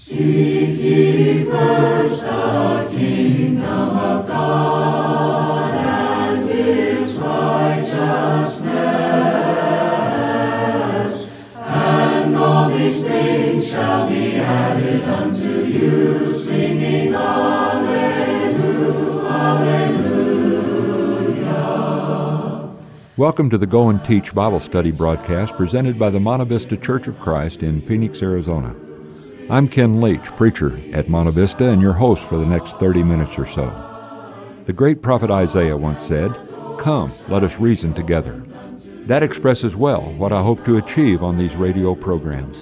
Seek ye first the kingdom of God and His righteousness, and all these things shall be added unto you, singing Alleluia, Alleluia. Welcome to the Go and Teach Bible Study broadcast presented by the Monte Vista Church of Christ in Phoenix, Arizona. I'm Ken Leach, preacher at Monte Vista, and your host for the next 30 minutes or so. The great prophet Isaiah once said, "Come, let us reason together." That expresses well what I hope to achieve on these radio programs.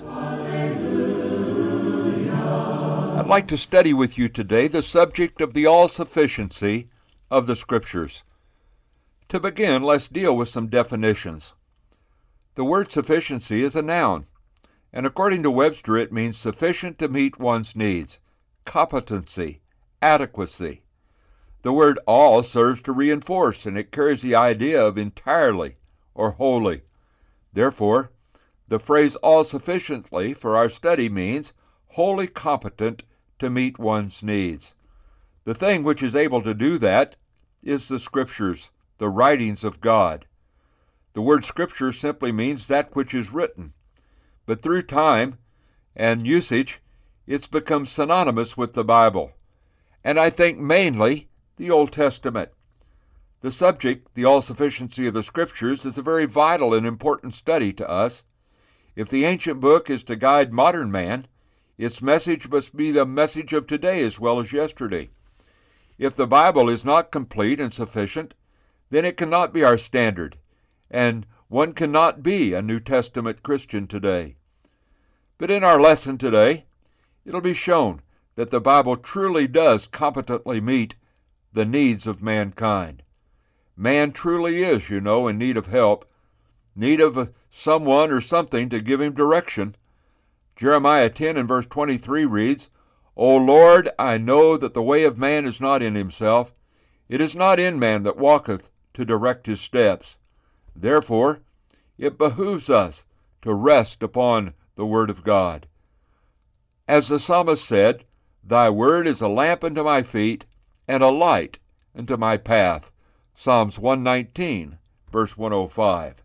I'd like to study with you today the subject of the all-sufficiency of the Scriptures. To begin, let's deal with some definitions. The word sufficiency is a noun, and according to Webster, it means sufficient to meet one's needs, competency, adequacy. The word all serves to reinforce, and it carries the idea of entirely or wholly. Therefore, the phrase all sufficiently for our study means wholly competent to meet one's needs. The thing which is able to do that is the Scriptures, the writings of God. The word Scripture simply means that which is written. But through time and usage, it's become synonymous with the Bible, and I think mainly the Old Testament. The subject, the all-sufficiency of the Scriptures, is a very vital and important study to us. If the ancient book is to guide modern man, its message must be the message of today as well as yesterday. If the Bible is not complete and sufficient, then it cannot be our standard, and one cannot be a New Testament Christian today. But in our lesson today, it'll be shown that the Bible truly does competently meet the needs of mankind. Man truly is, in need of help, need of someone or something to give him direction. Jeremiah 10 and verse 23 reads, "O Lord, I know that the way of man is not in himself. It is not in man that walketh to direct his steps. Therefore, it behooves us to rest upon the Word of God." As the psalmist said, "Thy word is a lamp unto my feet and a light unto my path." Psalms 119, verse 105.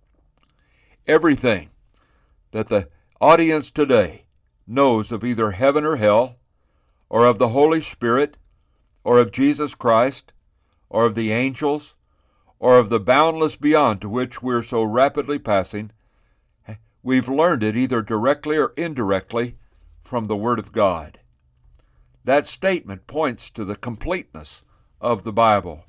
Everything that the audience today knows of either heaven or hell, or of the Holy Spirit, or of Jesus Christ, or of the angels, or of the boundless beyond to which we're so rapidly passing, we've learned it either directly or indirectly from the Word of God. That statement points to the completeness of the Bible.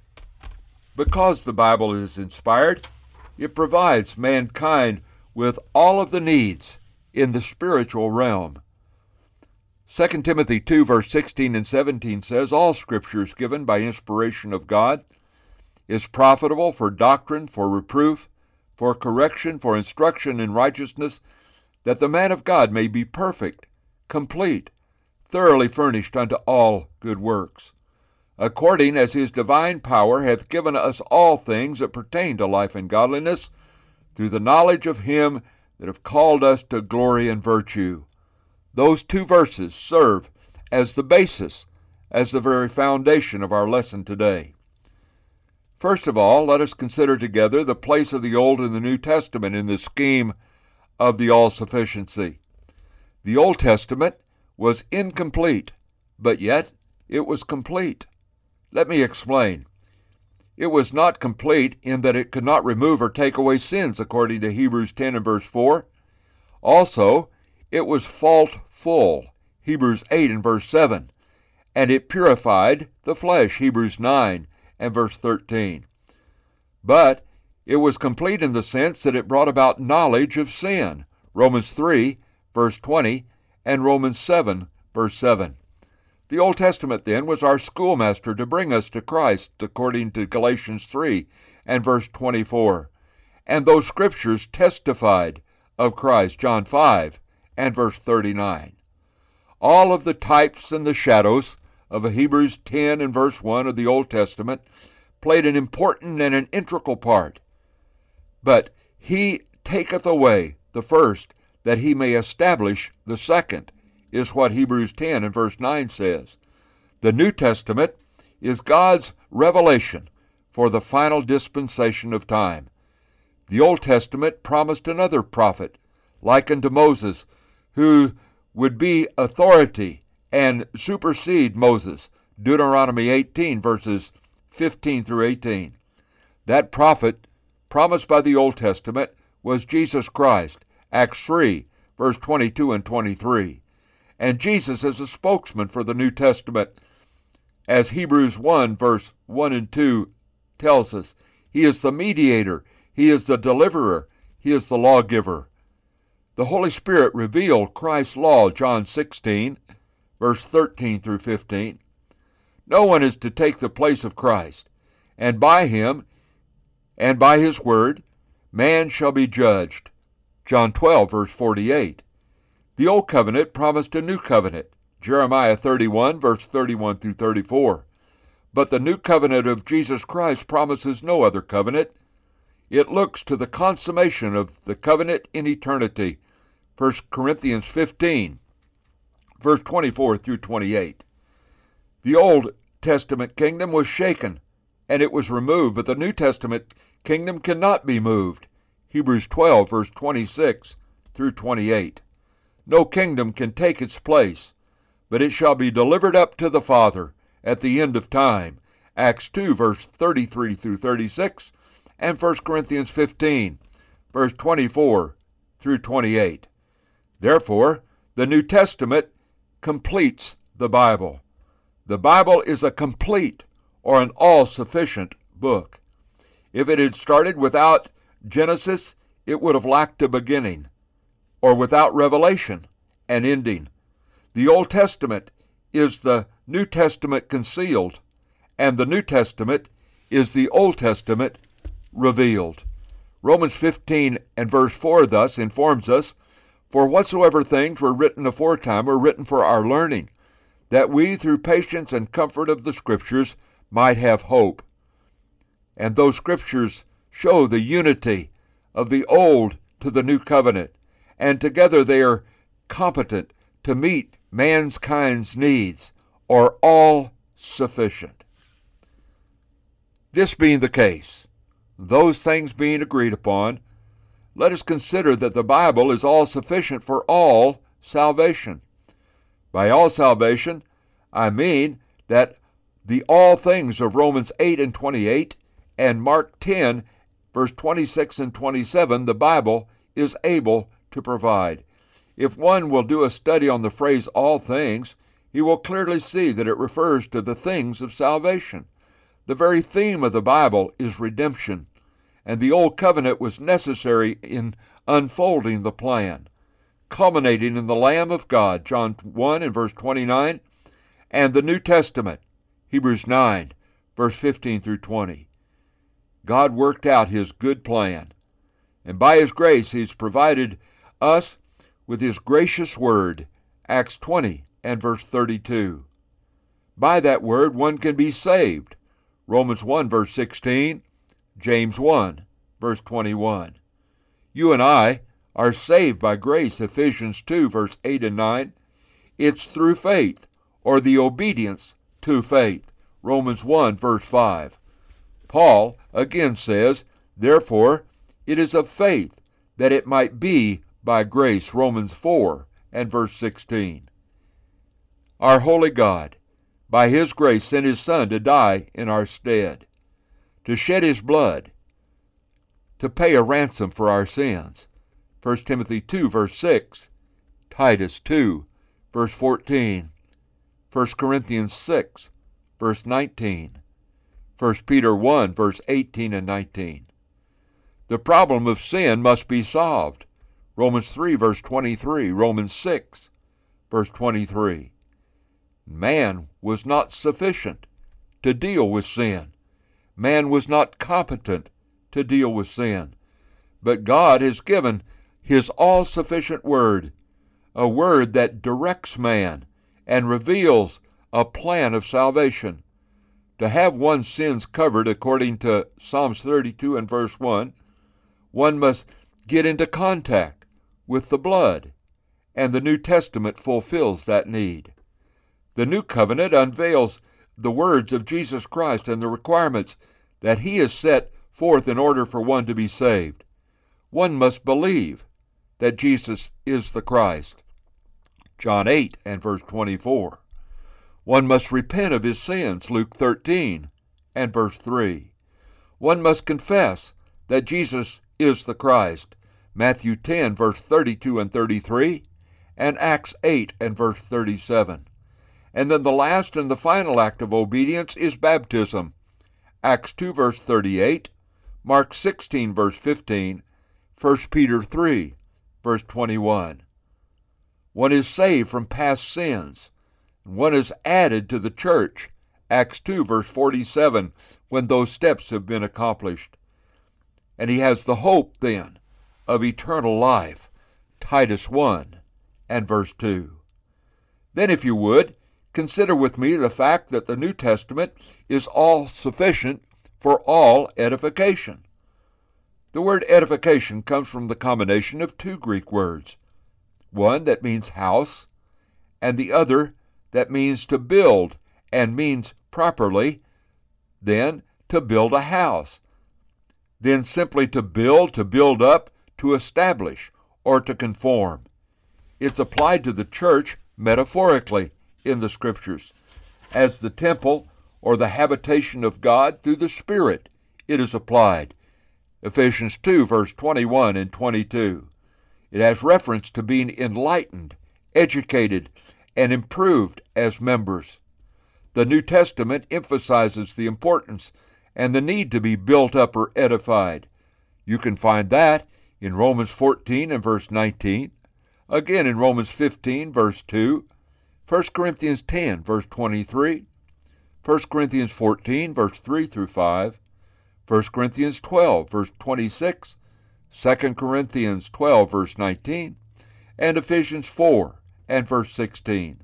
Because the Bible is inspired, it provides mankind with all of the needs in the spiritual realm. 2 Timothy 2, verse 16 and 17 says, "All Scripture is given by inspiration of God, is profitable for doctrine, for reproof, for correction, for instruction in righteousness, that the man of God may be perfect, complete, thoroughly furnished unto all good works, according as his divine power hath given us all things that pertain to life and godliness, through the knowledge of him that hath called us to glory and virtue." Those two verses serve as the basis, as the very foundation of our lesson today. First of all, let us consider together the place of the Old and the New Testament in the scheme of the all-sufficiency. The Old Testament was incomplete, but yet it was complete. Let me explain. It was not complete in that it could not remove or take away sins, according to Hebrews 10 and verse 4. Also, it was fault-full, Hebrews 8 and verse 7, and it purified the flesh, Hebrews 9 and verse 13. But it was complete in the sense that it brought about knowledge of sin, Romans 3, verse 20, and Romans 7, verse 7. The Old Testament, then, was our schoolmaster to bring us to Christ, according to Galatians 3 and verse 24. And those Scriptures testified of Christ, John 5 and verse 39. All of the types and the shadows of Hebrews 10 and verse 1 of the Old Testament played an important and an integral part. But he taketh away the first, that he may establish the second, is what Hebrews 10 and verse 9 says. The New Testament is God's revelation for the final dispensation of time. The Old Testament promised another prophet, likened to Moses, who would be authority and supersede Moses. Deuteronomy 18, verses 15 through 18. That prophet promised by the Old Testament was Jesus Christ, Acts 3, verse 22 and 23. And Jesus is a spokesman for the New Testament, as Hebrews 1, verse 1 and 2 tells us. He is the mediator. He is the deliverer. He is the lawgiver. The Holy Spirit revealed Christ's law, John 16, verse 13 through 15. No one is to take the place of Christ, and by him and by his word man shall be judged. John 12, verse 48. The Old Covenant promised a new covenant, Jeremiah 31, verse 31 through 34. But the new covenant of Jesus Christ promises no other covenant. It looks to the consummation of the covenant in eternity, 1 Corinthians 15, verse 24 through 28. The Old Testament kingdom was shaken, and it was removed, but the New Testament kingdom cannot be moved, Hebrews 12, verse 26 through 28. No kingdom can take its place, but it shall be delivered up to the Father at the end of time, Acts 2, verse 33 through 36, and 1 Corinthians 15, verse 24 through 28. Therefore, the New Testament completes the Bible. The Bible is a complete or an all-sufficient book. If it had started without Genesis, it would have lacked a beginning, or without Revelation, an ending. The Old Testament is the New Testament concealed, and the New Testament is the Old Testament revealed. Romans 15 and verse 4 thus informs us, "For whatsoever things were written aforetime were written for our learning, that we through patience and comfort of the Scriptures might have hope." And those Scriptures show the unity of the Old to the New Covenant, and together they are competent to meet mankind's needs, or all sufficient. This being the case, those things being agreed upon, let us consider that the Bible is all sufficient for all salvation. By all salvation, I mean that the all things of Romans 8 and 28 and Mark 10, verse 26 and 27, the Bible is able to provide. If one will do a study on the phrase all things, he will clearly see that it refers to the things of salvation. The very theme of the Bible is redemption, and the Old Covenant was necessary in unfolding the plan, culminating in the Lamb of God, John 1 and verse 29, and the New Testament, Hebrews 9, verse 15 through 20. God worked out his good plan, and by his grace he's provided us with his gracious word, Acts 20 and verse 32. By that word one can be saved, Romans 1 verse 16, James 1 verse 21. You and I are saved by grace, Ephesians 2 verse 8 and 9. It's through faith, or the obedience to faith, Romans 1 verse 5. Paul again says, therefore it is of faith that it might be by grace, Romans 4 and verse 16. Our holy God, by his grace, sent his Son to die in our stead, to shed his blood, to pay a ransom for our sins. 1 Timothy 2 verse 6, Titus 2 verse 14, 1 Corinthians 6 verse 19, 1 Peter 1 verse 18 and 19. The problem of sin must be solved. Romans 3 verse 23, Romans 6 verse 23. Man was not sufficient to deal with sin. Man was not competent to deal with sin. But God has given his all-sufficient word, a word that directs man and reveals a plan of salvation. To have one's sins covered according to Psalms 32 and verse 1, one must get into contact with the blood and the New Testament fulfills that need. The New Covenant unveils the words of Jesus Christ and the requirements that he has set forth in order for one to be saved. One must believe that Jesus is the Christ. John 8 and verse 24. One must repent of his sins, Luke 13 and verse 3. One must confess that Jesus is the Christ, Matthew 10 verse 32 and 33, and Acts 8 and verse 37. And then the last and the final act of obedience is baptism, Acts 2 verse 38, Mark 16 verse 15, 1 Peter 3 verse 21. One is saved from past sins. One is added to the church, Acts 2 verse 47, when those steps have been accomplished. And he has the hope then of eternal life, Titus 1 and verse 2. Then, if you would, consider with me the fact that the New Testament is all sufficient for all edification. The word edification comes from the combination of two Greek words, one that means house, and the other that means to build, and means properly, then, to build a house. Then simply to build up, to establish, or to conform. It's applied to the church metaphorically in the Scriptures. As the temple or the habitation of God through the Spirit, it is applied. Ephesians 2 verse 21 and 22. It has reference to being enlightened, educated, and improved as members. The New Testament emphasizes the importance and the need to be built up or edified. You can find that in Romans 14 and verse 19, again in Romans 15 verse 2, 1 Corinthians 10 verse 23, 1 Corinthians 14 verse 3 through 5, 1 Corinthians 12 verse 26, 2 Corinthians 12 verse 19, and Ephesians 4 and verse 16.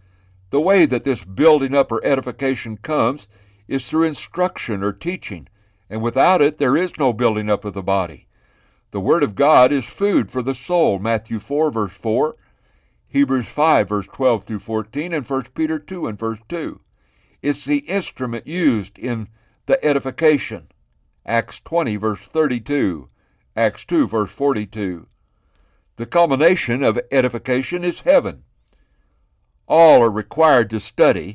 The way that this building up or edification comes is through instruction or teaching, and without it there is no building up of the body. The Word of God is food for the soul, Matthew 4 verse 4, Hebrews 5 verse 12 through 14, and 1 Peter 2 and verse 2. It's the instrument used in the edification, Acts 20 verse 32, Acts 2 verse 42. The culmination of edification is heaven. All are required to study,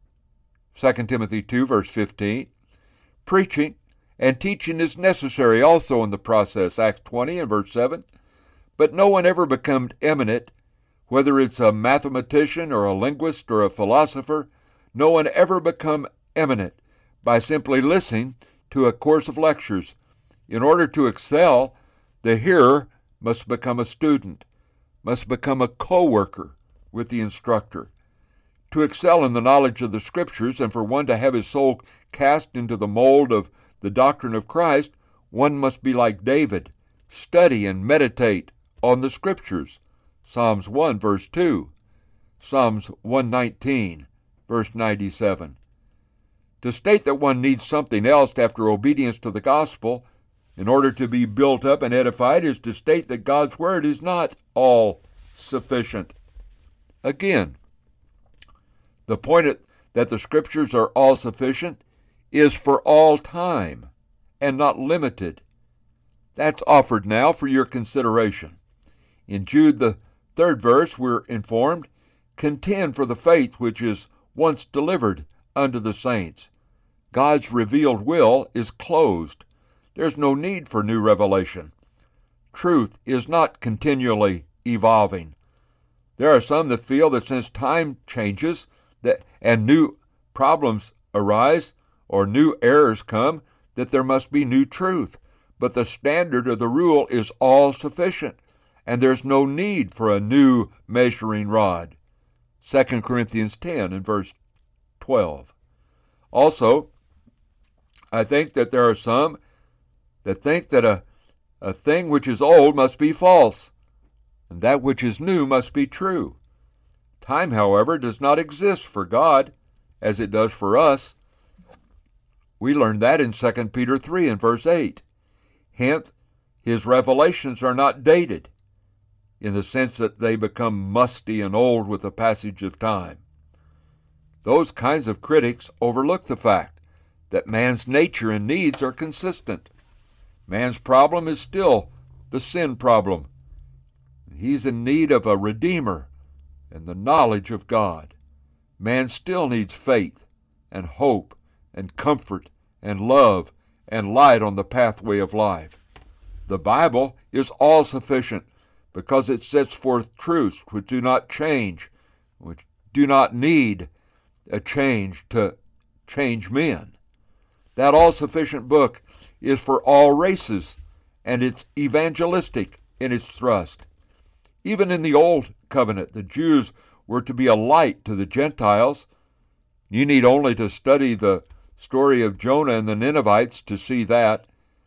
2 Timothy 2 verse 15. Preaching and teaching is necessary also in the process, Acts 20 and verse 7. But no one ever becomes eminent, whether it's a mathematician or a linguist or a philosopher. No one ever become eminent by simply listening to a course of lectures. In order to excel, the hearer must become a student, must become a co-worker with the instructor. To excel in the knowledge of the Scriptures and for one to have his soul cast into the mold of the doctrine of Christ, one must be like David, study and meditate on the Scriptures. Psalms 1 verse 2, Psalms 119 verse 97. To state that one needs something else after obedience to the gospel in order to be built up and edified is to state that God's Word is not all sufficient. Again, the point that the Scriptures are all sufficient is for all time and not limited. That's offered now for your consideration. In Jude, the 3rd verse, we're informed, contend for the faith which is once delivered unto the saints. God's revealed will is closed. There's no need for new revelation. Truth is not continually evolving. There are some that feel that since time changes and new problems arise or new errors come, that there must be new truth. But the standard or the rule is all sufficient, and there's no need for a new measuring rod. 2 Corinthians 10 and verse 12. Also, I think that there are some that think that a thing which is old must be false, and that which is new must be true. Time, however, does not exist for God as it does for us. We learn that in 2 Peter 3 and verse 8. Hence, his revelations are not dated. in the sense that they become musty and old with the passage of time. Those kinds of critics overlook the fact that man's nature and needs are consistent. Man's problem is still the sin problem. He's in need of a Redeemer and the knowledge of God. Man still needs faith and hope and comfort and love and light on the pathway of life. The Bible is all-sufficient because it sets forth truths which do not change, which do not need a change to change men. That all-sufficient book is for all races, and it's evangelistic in its thrust. Even in the Old Covenant, the Jews were to be a light to the Gentiles. You need only to study the story of Jonah and the Ninevites to see that.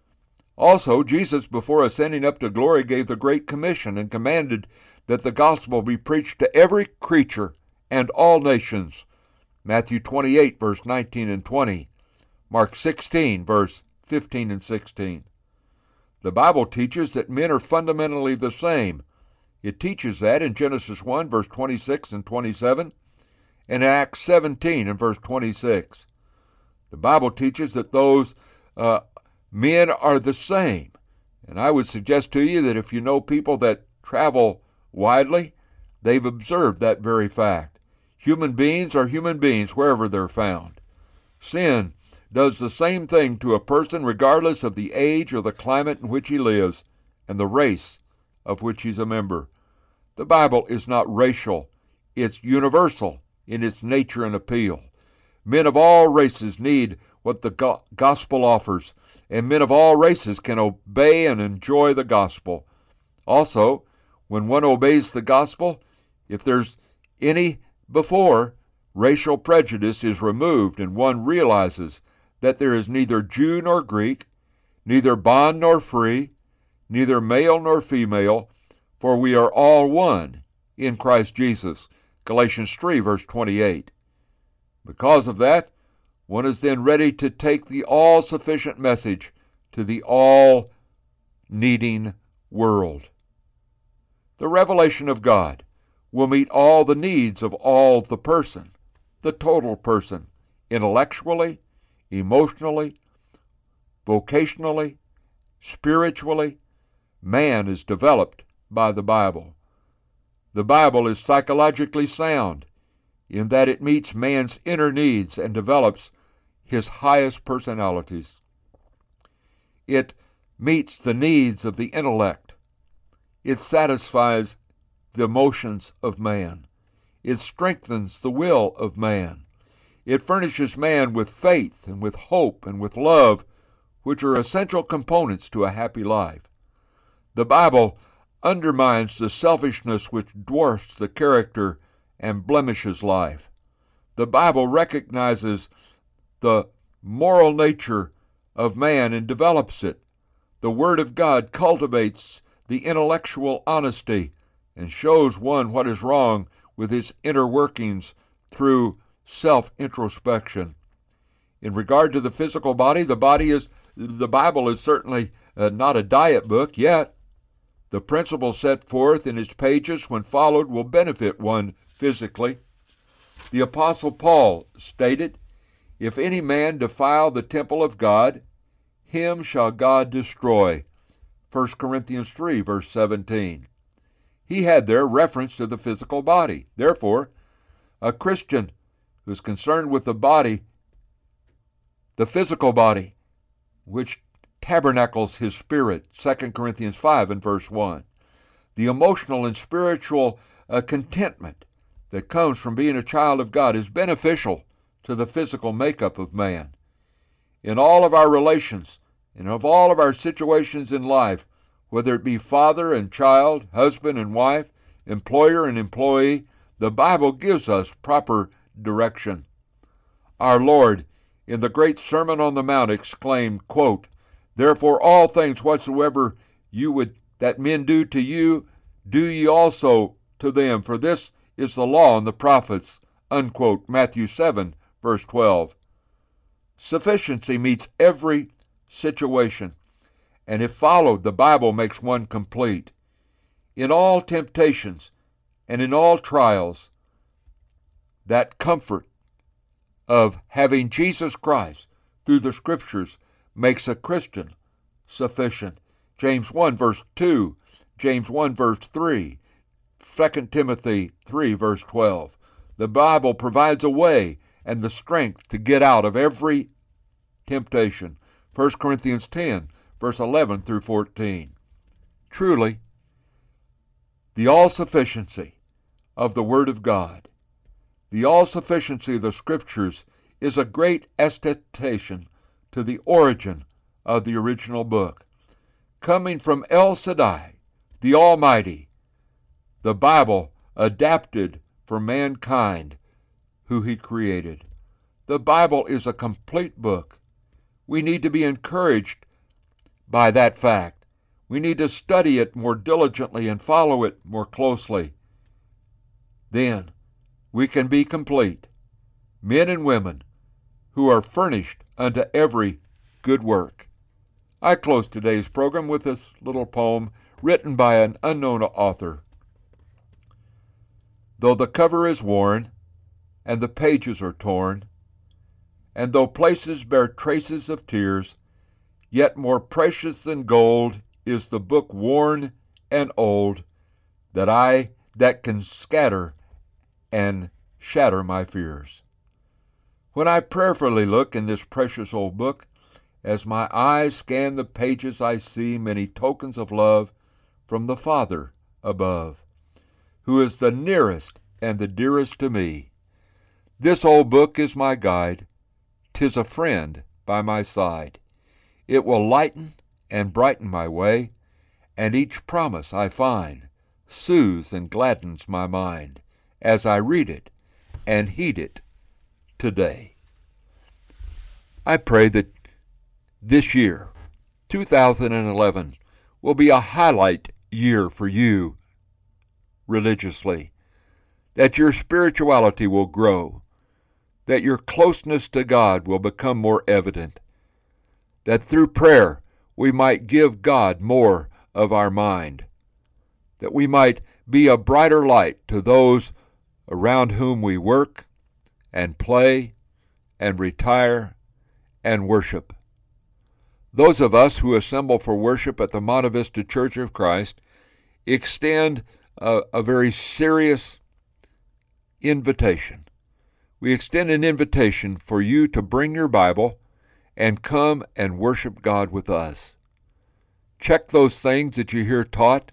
Also, Jesus, before ascending up to glory, gave the Great Commission and commanded that the gospel be preached to every creature and all nations. Matthew 28, verse 19 and 20. Mark 16, verse 15 and 16. The Bible teaches that men are fundamentally the same. It teaches that in Genesis 1, verse 26 and 27, and Acts 17 and verse 26. The Bible teaches that those men are the same. And I would suggest to you that if you know people that travel widely, they've observed that very fact. Human beings are human beings wherever they're found. Sin does the same thing to a person regardless of the age or the climate in which he lives and the race of which he's a member. The Bible is not racial. It's universal in its nature and appeal. Men of all races need what the gospel offers, and men of all races can obey and enjoy the gospel. Also, when one obeys the gospel, if there's any before, racial prejudice is removed and one realizes that there is neither Jew nor Greek, neither bond nor free, neither male nor female, for we are all one in Christ Jesus. Galatians 3, verse 28. Because of that, one is then ready to take the all-sufficient message to the all-needing world. The revelation of God will meet all the needs of all the person, the total person, intellectually, emotionally, vocationally, spiritually. Man is developed by the Bible. The Bible is psychologically sound in that it meets man's inner needs and develops his highest personalities. It meets the needs of the intellect. It satisfies the emotions of man. It strengthens the will of man. It furnishes man with faith and with hope and with love, which are essential components to a happy life. The Bible undermines the selfishness which dwarfs the character and blemishes life. The Bible recognizes the moral nature of man and develops it. The Word of God cultivates the intellectual honesty and shows one what is wrong with its inner workings through self-introspection. In regard to the physical body, the Bible is certainly not a diet book yet. The principles set forth in its pages, when followed, will benefit one physically. The Apostle Paul stated, "If any man defile the temple of God, him shall God destroy." 1 Corinthians 3, verse 17. He had there reference to the physical body. Therefore, a Christian who is concerned with the body, the physical body, which tabernacles his spirit, 2 Corinthians 5 and verse 1. The emotional and spiritual contentment that comes from being a child of God is beneficial to the physical makeup of man. In all of our relations, and of all of our situations in life, whether it be father and child, husband and wife, employer and employee, the Bible gives us proper direction. Our Lord, in the great Sermon on the Mount, exclaimed, quote, "Therefore all things whatsoever you would that men do to you, do ye also to them, for this is the law and the prophets," unquote. Matthew 7, verse 12. Sufficiency meets every situation, and if followed, the Bible makes one complete. in all temptations and in all trials, that comfort of having Jesus Christ through the Scriptures makes a Christian sufficient. James 1 verse 2, James 1 verse 3, 2 Timothy 3 verse 12. The Bible provides a way and the strength to get out of every temptation. 1 Corinthians 10 verse 11 through 14. Truly, the all-sufficiency of the Word of God, the all-sufficiency of the Scriptures, is a great attestation to the origin of the original book. Coming from El Shaddai, the Almighty, the Bible adapted for mankind who He created. The Bible is a complete book. We need to be encouraged by that fact. We need to study it more diligently and follow it more closely. Then we can be complete, men and women who are furnished unto every good work. I close today's program with this little poem written by an unknown author. Though the cover is worn, and the pages are torn, and though places bear traces of tears, yet more precious than gold is the book worn and old, that can scatter and shatter my fears. When I prayerfully look in this precious old book, as my eyes scan the pages, I see many tokens of love from the Father above, who is the nearest and the dearest to me. This old book is my guide. 'Tis a friend by my side. It will lighten and brighten my way, and each promise I find soothes and gladdens my mind as I read it and heed it today. I pray that this year, 2011, will be a highlight year for you religiously, that your spirituality will grow, that your closeness to God will become more evident, that through prayer we might give God more of our mind, that we might be a brighter light to those around whom we work and play and retire and worship. Those of us who assemble for worship at the Monte Vista Church of Christ extend a very serious invitation. We extend an invitation for you to bring your Bible and come and worship God with us. Check those things that you hear taught.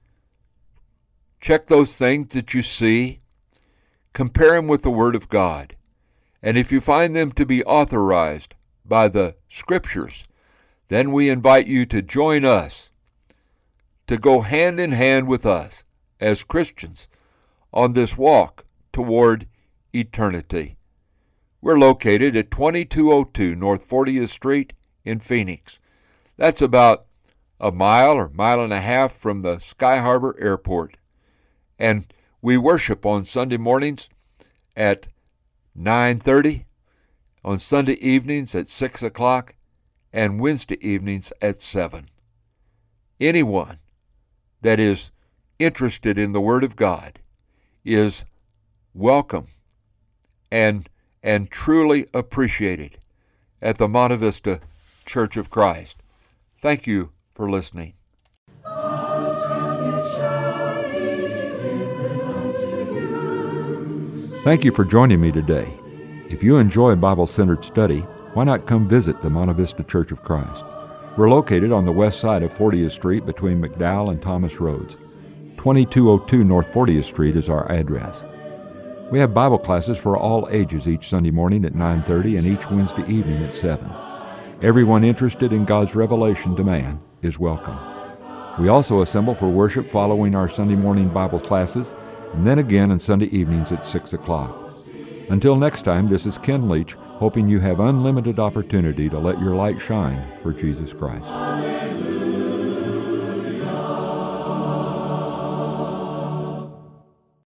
Check those things that you see. Compare them with the Word of God. And if you find them to be authorized by the Scriptures, then we invite you to join us, to go hand in hand with us as Christians on this walk toward eternity. We're located at 2202 North 40th Street in Phoenix. That's about a mile or mile and a half from the Sky Harbor Airport. And we worship on Sunday mornings at 9:30, on Sunday evenings at 6 o'clock, and Wednesday evenings at 7. Anyone that is interested in the Word of God is welcome and truly appreciated at the Monte Vista Church of Christ. Thank you for listening. Thank you for joining me today. If you enjoy Bible-centered study, why not come visit the Monte Vista Church of Christ? We're located on the west side of 40th Street between McDowell and Thomas Roads. 2202 North 40th Street is our address. We have Bible classes for all ages each Sunday morning at 9:30 and each Wednesday evening at 7. Everyone interested in God's revelation to man is welcome. We also assemble for worship following our Sunday morning Bible classes, and then again on Sunday evenings at 6 o'clock. Until next time, this is Ken Leach, hoping you have unlimited opportunity to let your light shine for Jesus Christ.